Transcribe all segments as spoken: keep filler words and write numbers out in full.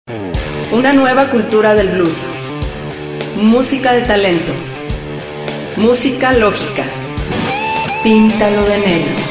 Una nueva cultura del blues. Música de talento. Música lógica. Píntalo de negro.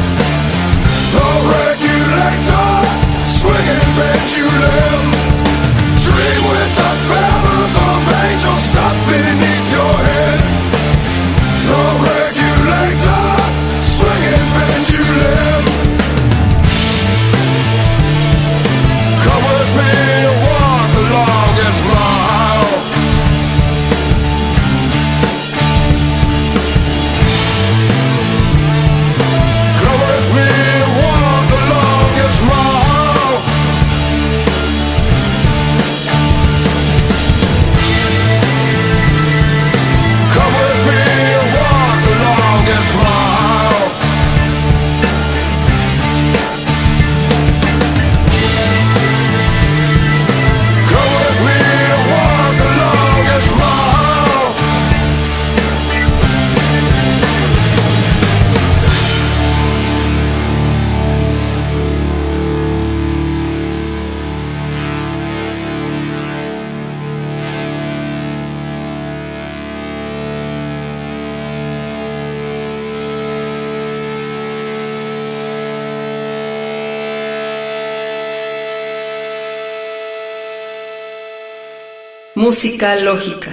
Swinging, bet you live. Música lógica.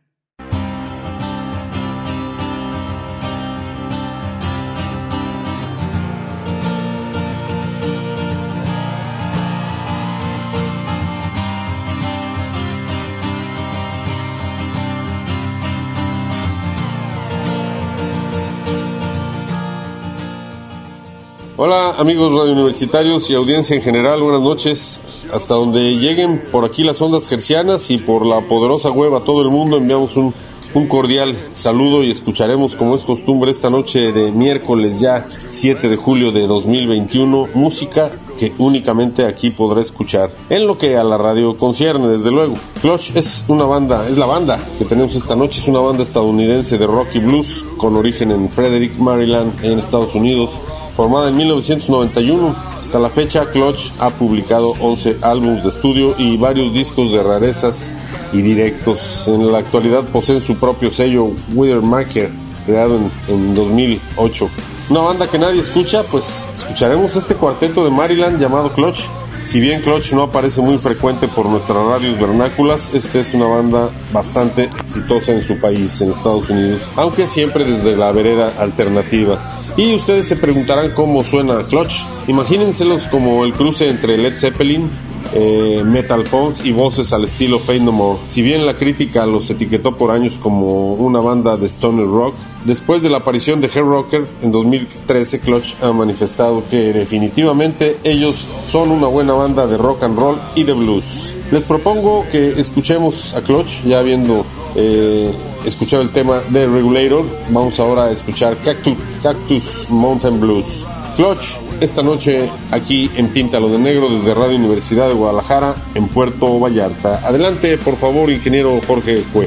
Hola amigos radiouniversitarios y audiencia en general, buenas noches. Hasta donde lleguen por aquí las ondas hercianas y por la poderosa web a todo el mundo enviamos un, un cordial saludo y escucharemos, como es costumbre, esta noche de miércoles ya siete de julio de dos mil veintiuno, música que únicamente aquí podrá escuchar en lo que a la radio concierne, desde luego. Clutch es una banda, es la banda que tenemos esta noche, es una banda estadounidense de rock y blues con origen en Frederick, Maryland, en Estados Unidos. Formada en mil novecientos noventa y uno, hasta la fecha Clutch ha publicado once álbumes de estudio y varios discos de rarezas y directos. En la actualidad poseen su propio sello Withermaker, creado en, en dos mil ocho. Una banda que nadie escucha, pues escucharemos este cuarteto de Maryland llamado Clutch. Si bien Clutch no aparece muy frecuente por nuestras radios vernáculas, esta es una banda bastante exitosa en su país, en Estados Unidos, aunque siempre desde la vereda alternativa. Y ustedes se preguntarán cómo suena Clutch. Imagínenselos como el cruce entre Led Zeppelin, eh, metal funk y voces al estilo Faith No More. Si bien la crítica los etiquetó por años como una banda de stoner rock, después de la aparición de Hard Rocker en dos mil trece, Clutch ha manifestado que definitivamente ellos son una buena banda de rock and roll y de blues. Les propongo que escuchemos a Clutch, ya habiendo eh, escuchado el tema de Regulator. Vamos ahora a escuchar Cactus, Cactus Mountain Blues. Clutch, esta noche aquí en Píntalo de Negro desde Radio Universidad de Guadalajara en Puerto Vallarta. Adelante, por favor, ingeniero Jorge Cue.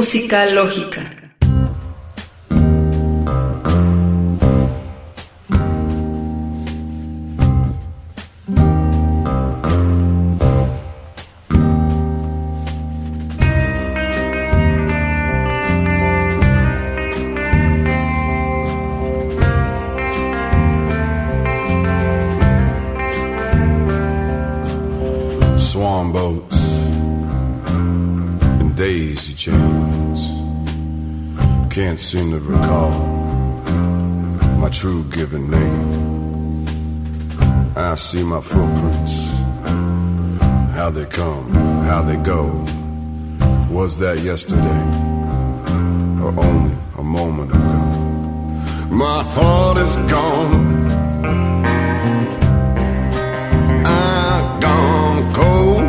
Música lógica. Swan boats and daisy chains. Can't seem to recall my true given name. I see my footprints, how they come, how they go. Was that yesterday or only a moment ago? My heart is gone. Cold.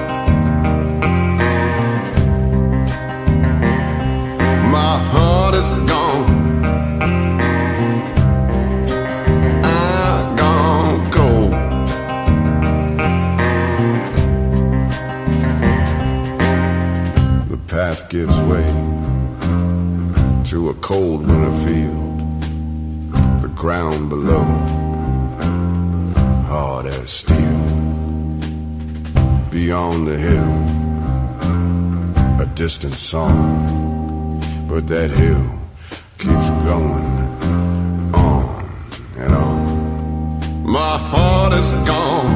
My heart is gone. I've gone cold. The path gives way to a cold winter field. The ground below, hard as steel. Beyond the hill, a distant song, but that hill keeps going on and on. My heart is gone.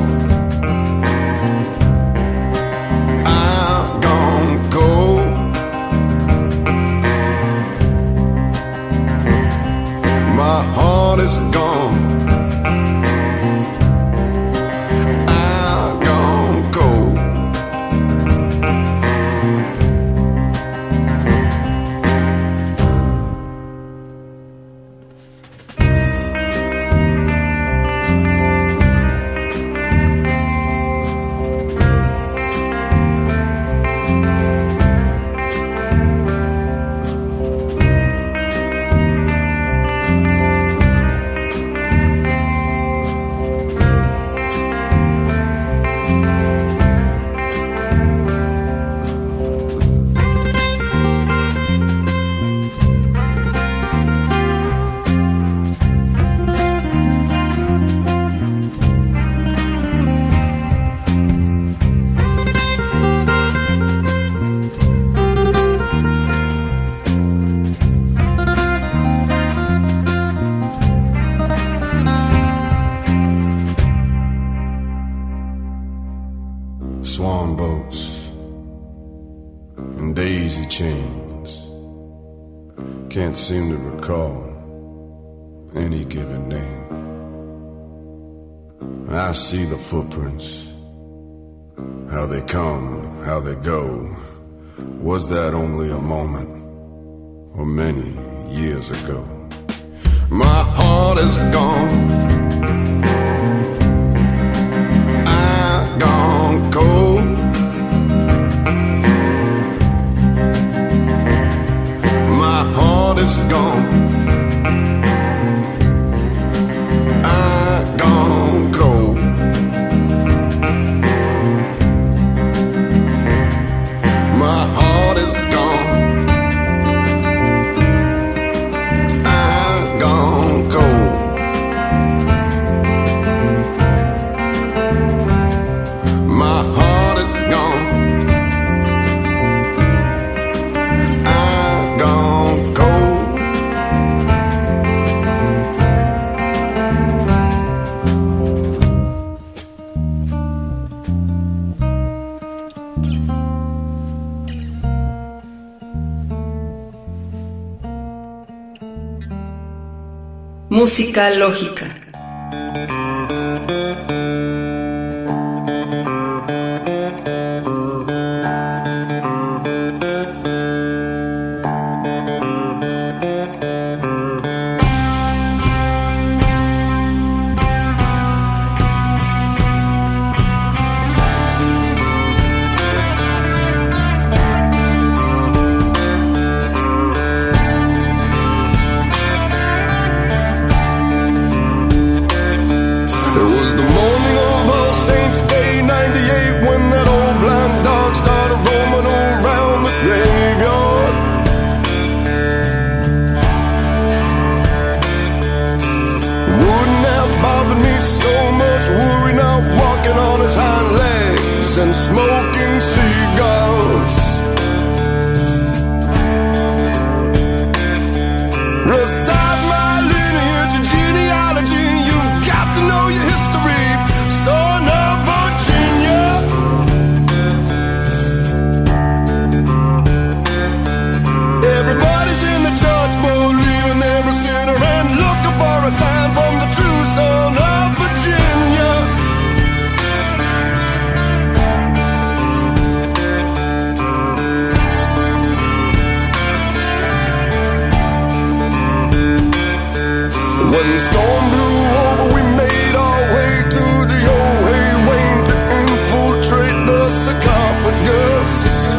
I've gone cold. My heart is gone. Swan boats and daisy chains. Can't seem to recall any given name. I see the footprints, how they come, how they go. Was that only a moment or many years ago? My heart is gone. Gone cold. My heart is gone. I've gone cold. My heart is gone. I've gone cold. My heart is gone. I've gone cold. Música lógica. and smoking cigars. Recite my lineage and genealogy. You've got to know your history, son of Virginia. Everybody's in the church, believing they're a sinner and looking for a sign from the true son of Virginia. When the storm blew over, we made our way to the old hay wain to infiltrate the sarcophagus.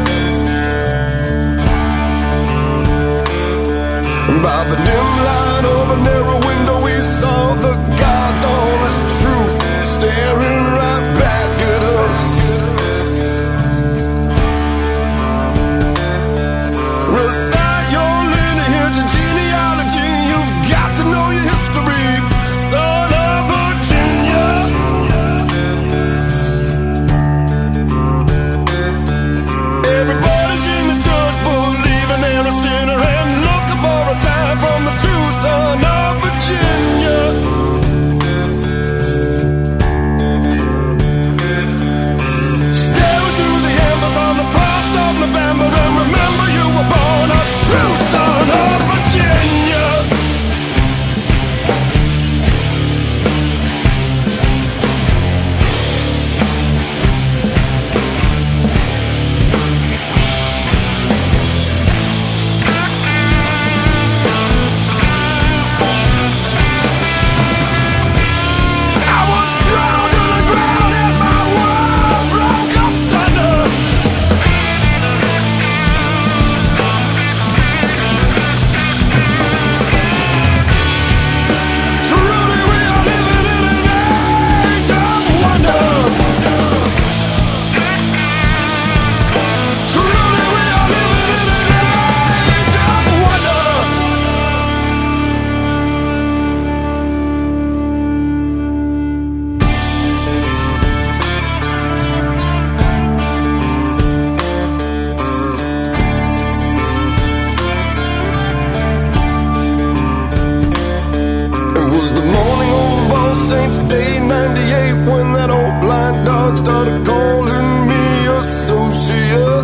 By the dim light of a narrow window, we saw the God's honest truth staring right back at us. Recite your lineage and genealogy. You've got to know your history, son of Virginia. Everybody's in the church, believing they're a sinner and looking for a sign from the true son of Virginia. Stare into the embers on the first of November and remember you were born a true son of Virginia. I was drowned to the ground as my world broke asunder. Truly we are living in an age of wonder. Truly we are living in an age of wonder. It was the morning of All Saints' Day ninety-eight when that old blind dog started calling me associate.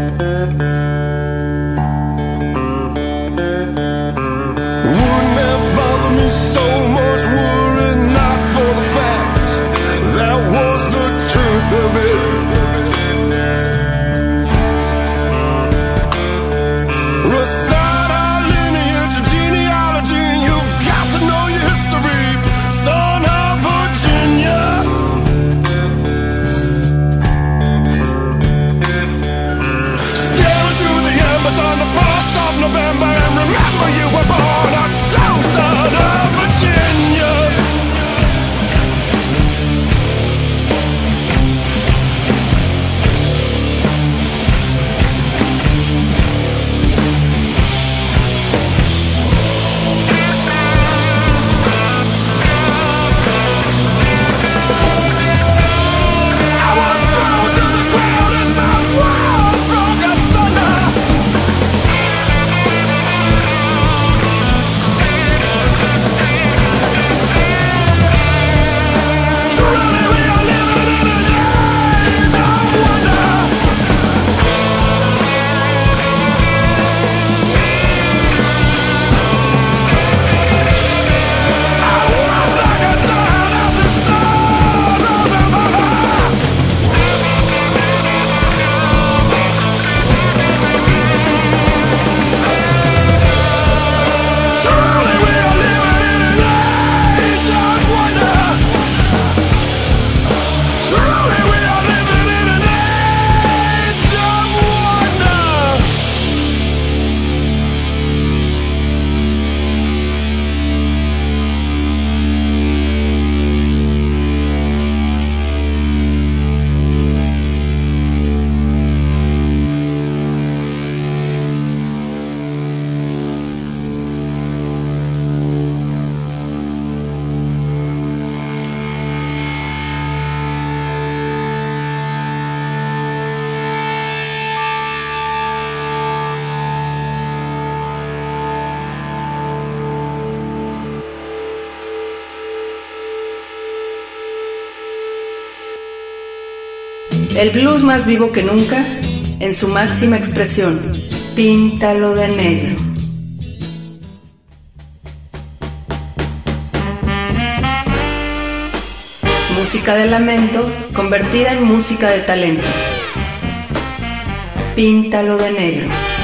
Wouldn't have bothered me so much were it not for the fact that was the truth of it. Recite our lineage and genealogy. You've got to know your history, son of Virginia. Stare into the embers on the first of November and remember you were born a true son of Virginia. El blues más vivo que nunca, en su máxima expresión. Píntalo de negro. Música de lamento convertida en música de talento. Píntalo de negro.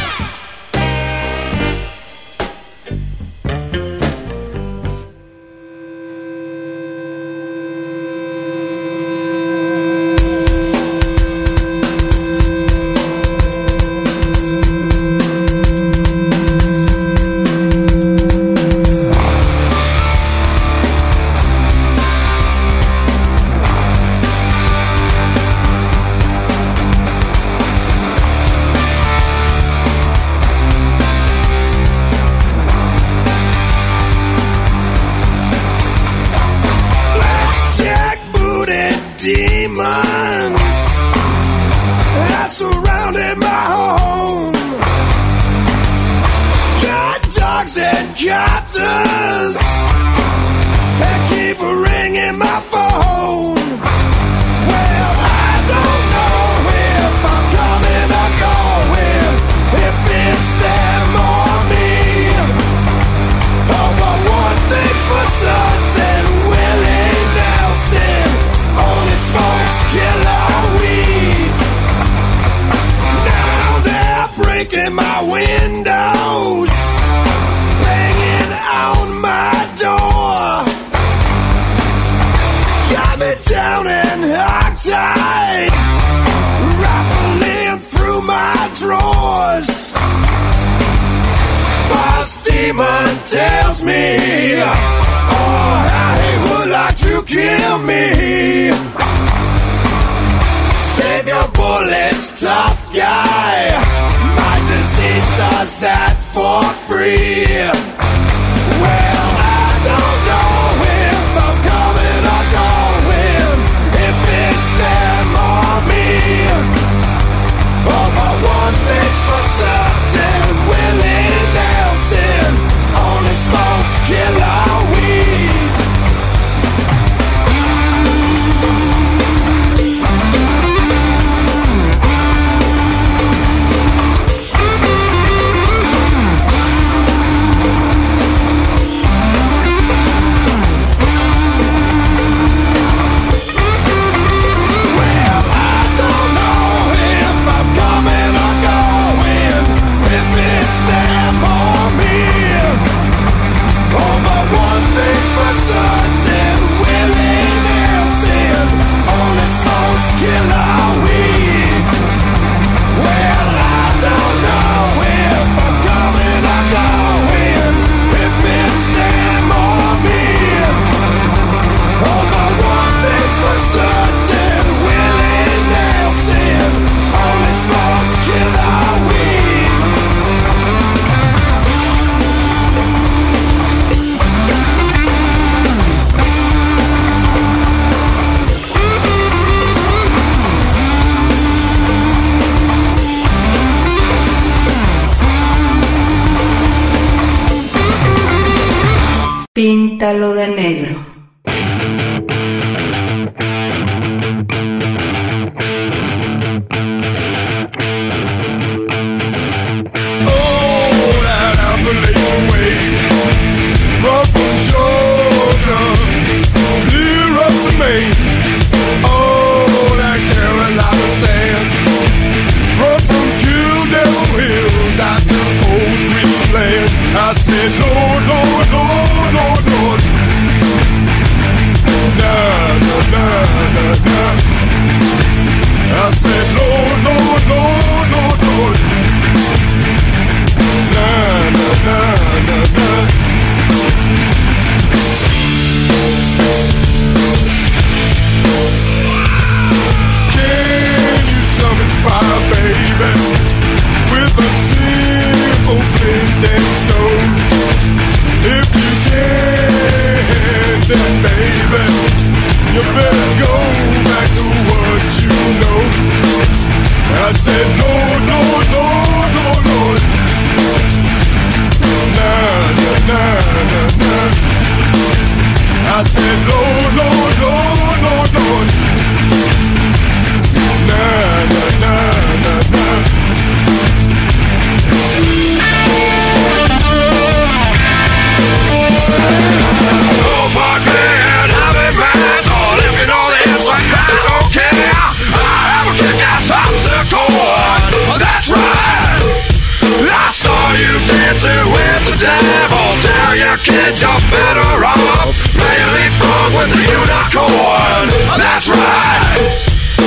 Tells me, oh, how he would like to kill me. Save your bullets, tough guy. My disease does that for free. Well, I don't know if I'm coming or going, if it's them or me. Oh, but one thing's for certain, Willie Nelson only smokes killer weed. Well, I don't know if I'm coming or going, if it's them or me. Oh, but one thing's for certain, Willie Nelson only smokes killer weed. Well, I don't know if I'm coming or going, if it's them or me. Oh, but one thing's for certain, Willie Nelson only smokes killer weed. Píntalo de negro. I said, Lord, Lord, Lord, Lord, Lord. with the unicorn. That's right.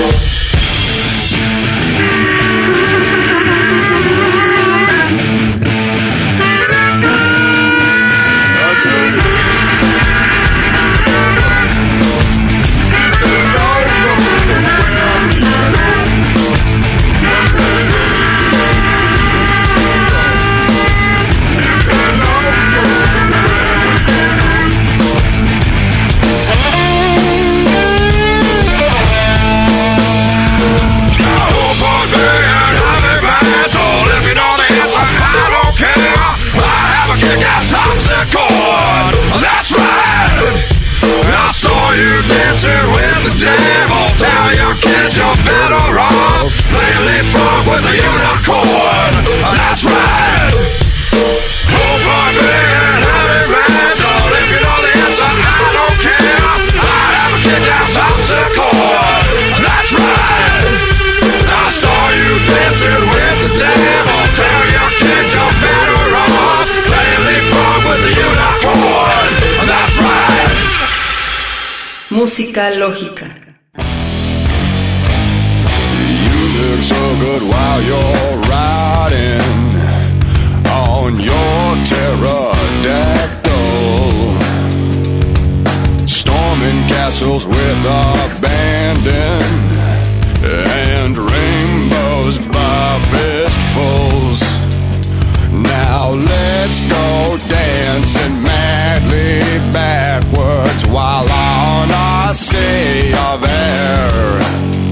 That's right. I saw you dancing with the devil. Tell your kids you're better off playing leapfrog with the unicorn. That's right. Hope I'm being happy man. So if you know the answer, I don't care. I have a kick-ass harpsichord. That's right. I saw you dancing with the devil. Tell your kids you're better off playing leapfrog with the unicorn. That's right. Música lógica. You look so good while you're riding on your pterodactyl, storming castles with abandon and rainbows by fistfuls. Now let's go dancing madly backwards while on our sea of air.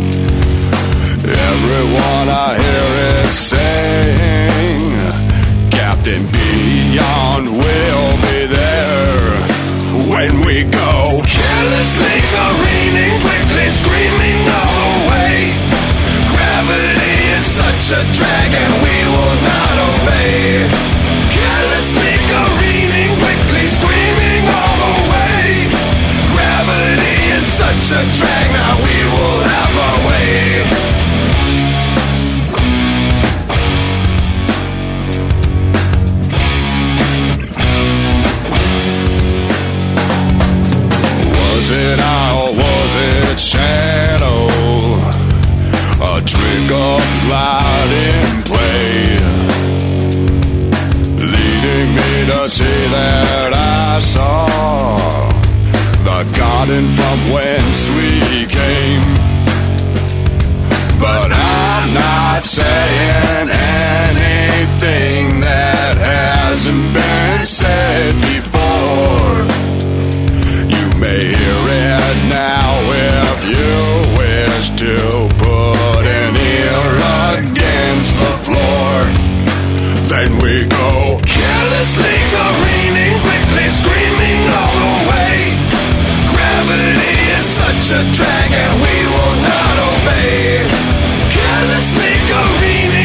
Everyone I hear is saying Captain Beyond will be there when we go carelessly careening, quickly screaming all the way. Gravity is such a drag and we will not obey. Carelessly careening, quickly screaming all the way. Gravity is such a drag, now we will have our way. Was it I or was it shadow? A trick of light in play, leading me to see that I saw the garden from whence we came. But I'm not saying anything that hasn't been said before. You may hear it now if you wish to put an ear against the floor. Then we go carelessly careening, quickly screaming all the way. Gravity is such a drag and we will not obey. Carelessly careening,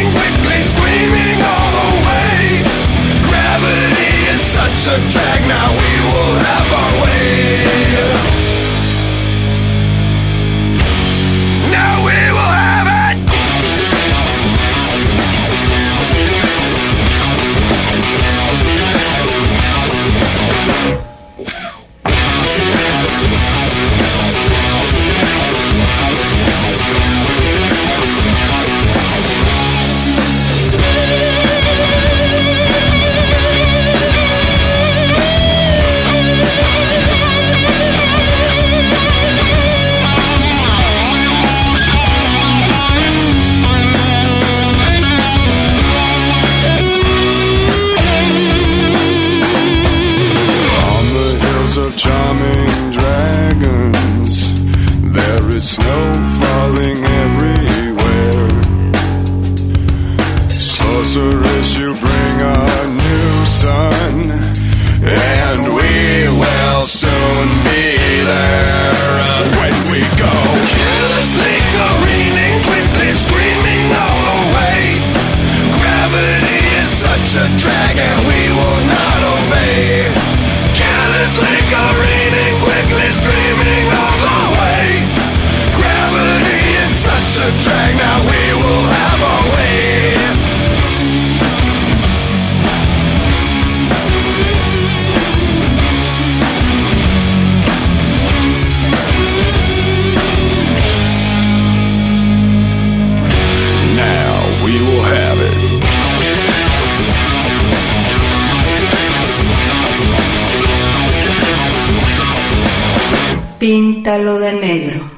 Píntalo de negro.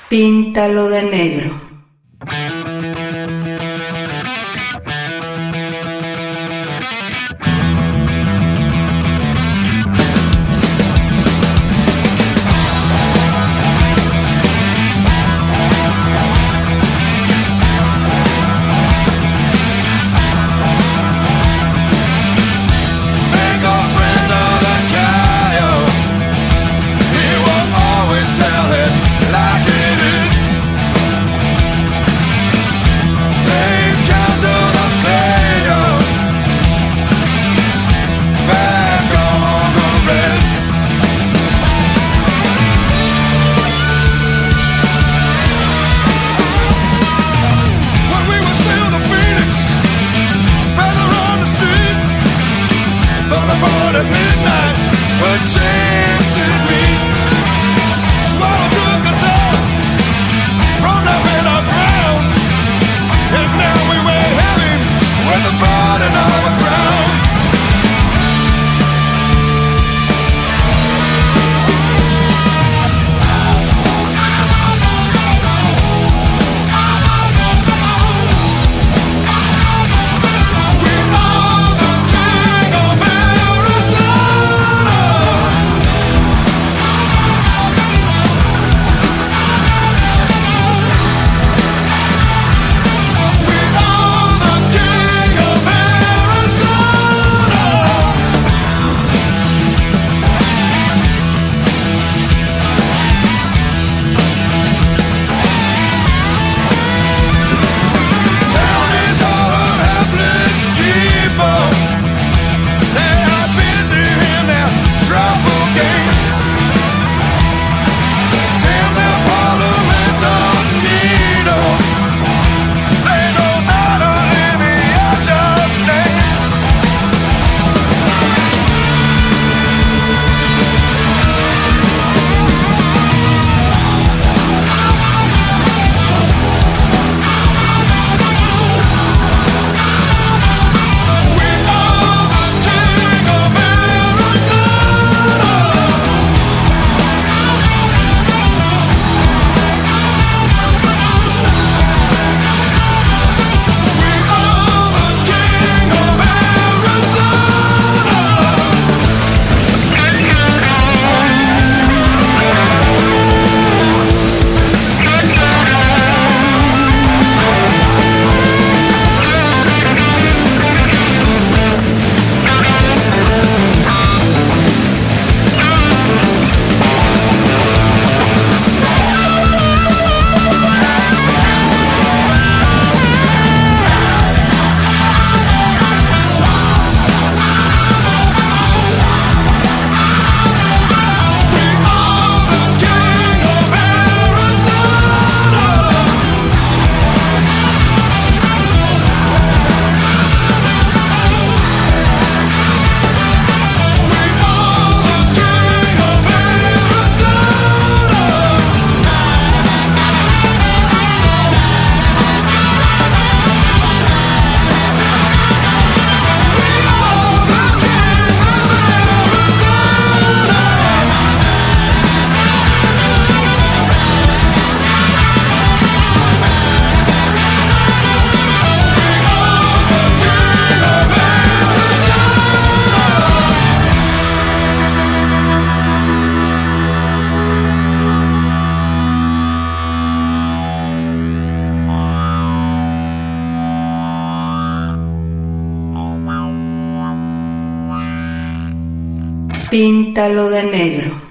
Píntalo de negro. Píntalo de negro.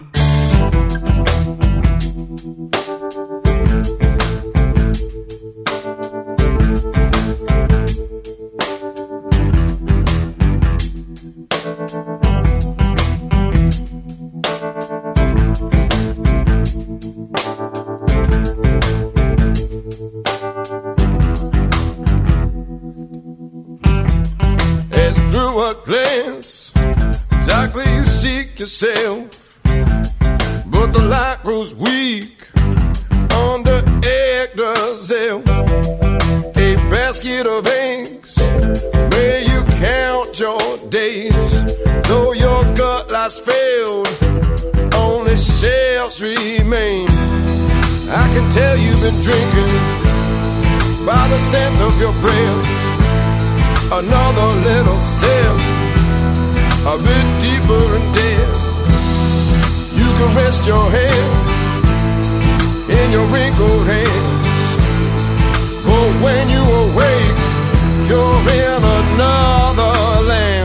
Yourself, but the light grows weak under Yggdrasil. A basket of eggs, may you count your days. Though your gut lies failed, only shells remain. I can tell you've been drinking by the scent of your breath. Another little sip, a bit deeper and deep. You can rest your head in your wrinkled hands, but when you awake, you're in another land.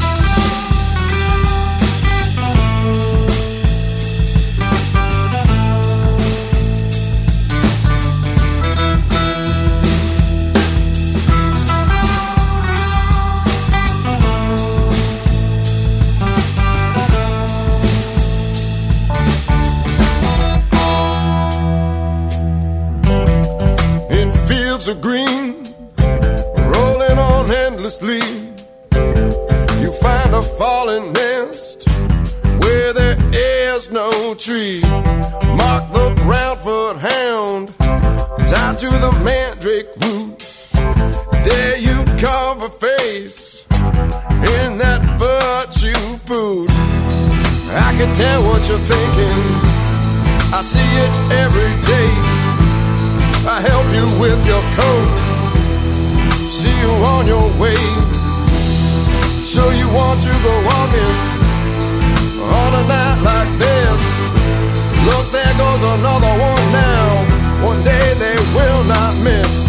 Of green, rolling on endlessly, you find a fallen nest where there is no tree. Mark the brown-foot hound tied to the mandrake root. Dare you carve a face in that virtue food. I can tell what you're thinking, I see it every day. I help you with your coat, see you on your way. Sure you want to go walking on a night like this. Look, there goes another one now. One day they will not miss.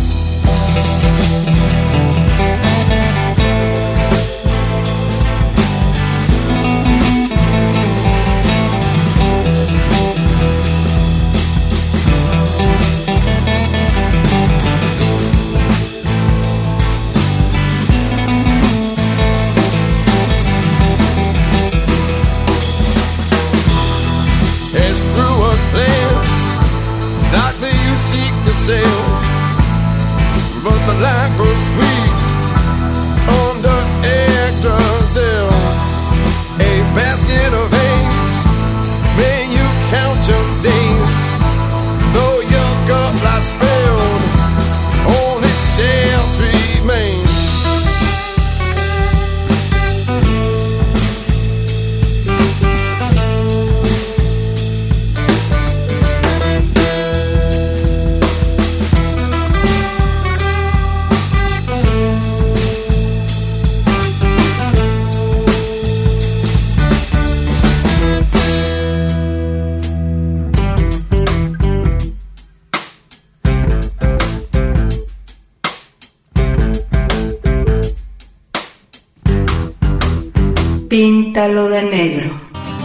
But the light grows weak under Yggdrasil. A basket of eggs, may you count your days. Though your gut lies spilled, only shells remain. Píntalo de negro.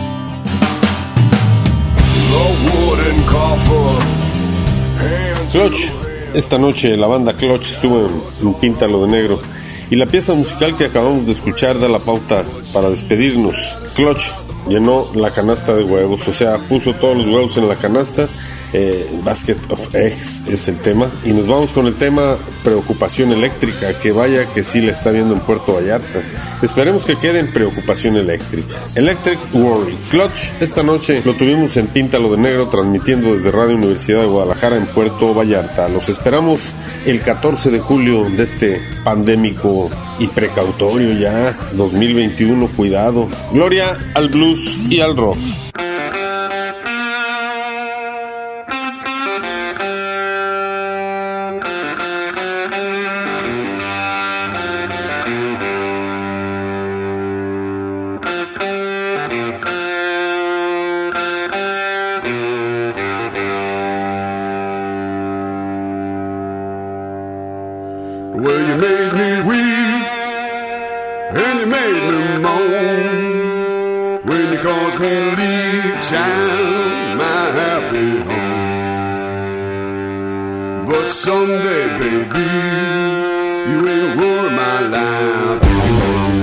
Clutch, esta noche la banda Clutch estuvo en, en Píntalo de negro y la pieza musical que acabamos de escuchar da la pauta para despedirnos. Clutch llenó la canasta de huevos, o sea, puso todos los huevos en la canasta. eh, Basket of Eggs es el tema, y nos vamos con el tema preocupación eléctrica, que vaya que sí la está viendo en Puerto Vallarta. Esperemos que quede en preocupación eléctrica. Electric Worry. Clutch esta noche lo tuvimos en Píntalo de negro, transmitiendo desde Radio Universidad de Guadalajara en Puerto Vallarta. Los esperamos el catorce de julio de este pandémico y precautorio ya dos mil veintiuno. Cuidado. Gloria al blues y al rock. Well, you made me weep, and you made me moan, when you caused me to leave, child, my happy home. But someday, baby, you ain't worry my life alone.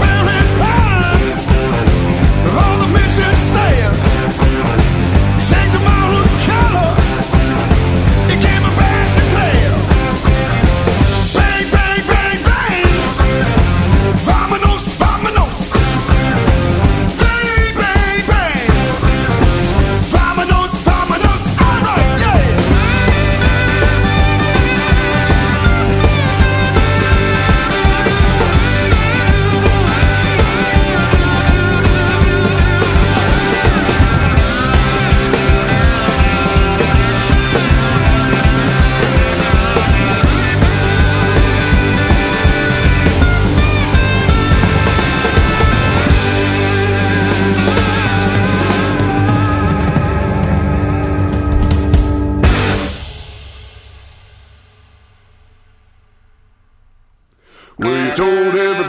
Take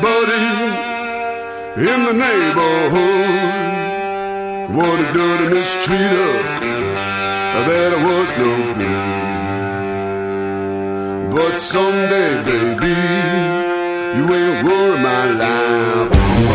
everybody in the neighborhood. What a dirty mistreater, that was no good. But someday, baby, you ain't worry my life.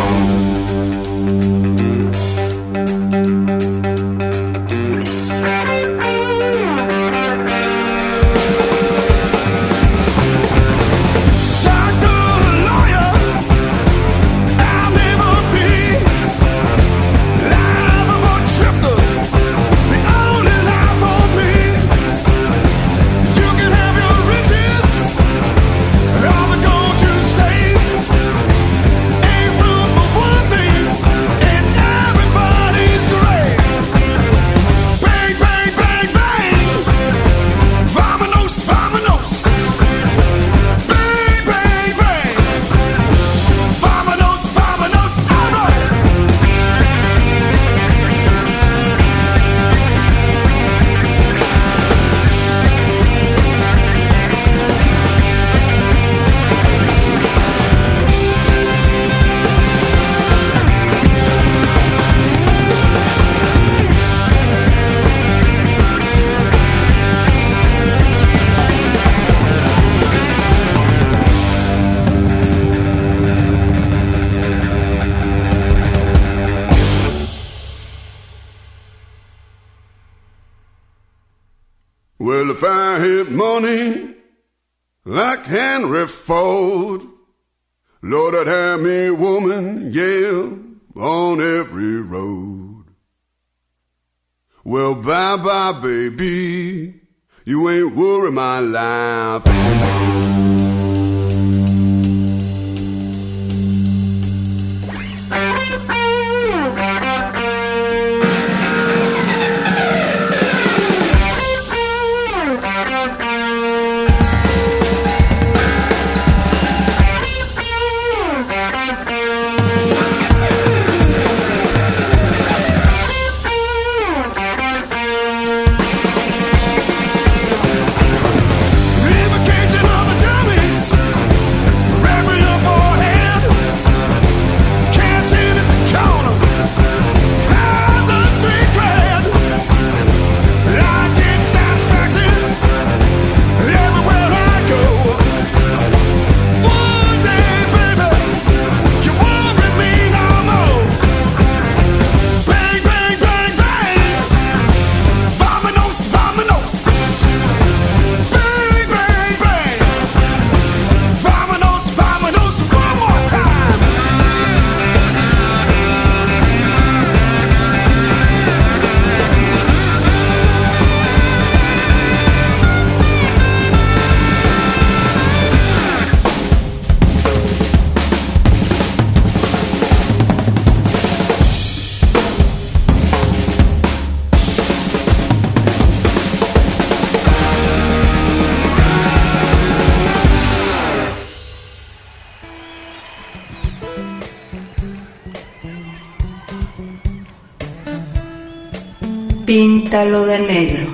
Well, if I had money like Henry Ford, Lord, I'd have me a woman, yeah, on every road. Well, bye-bye, baby, you ain't worry my life anymore. Píntalo de negro.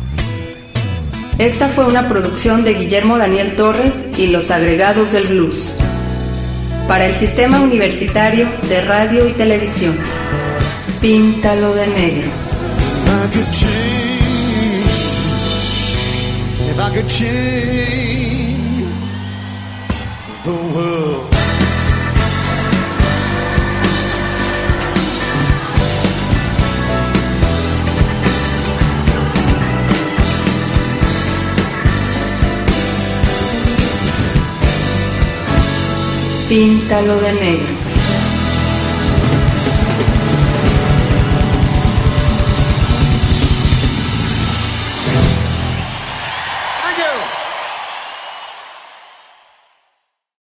Esta fue una producción de Guillermo Daniel Torres y los agregados del blues para el Sistema Universitario de Radio y Televisión. Píntalo de negro. If I could change the world, Píntalo de negro.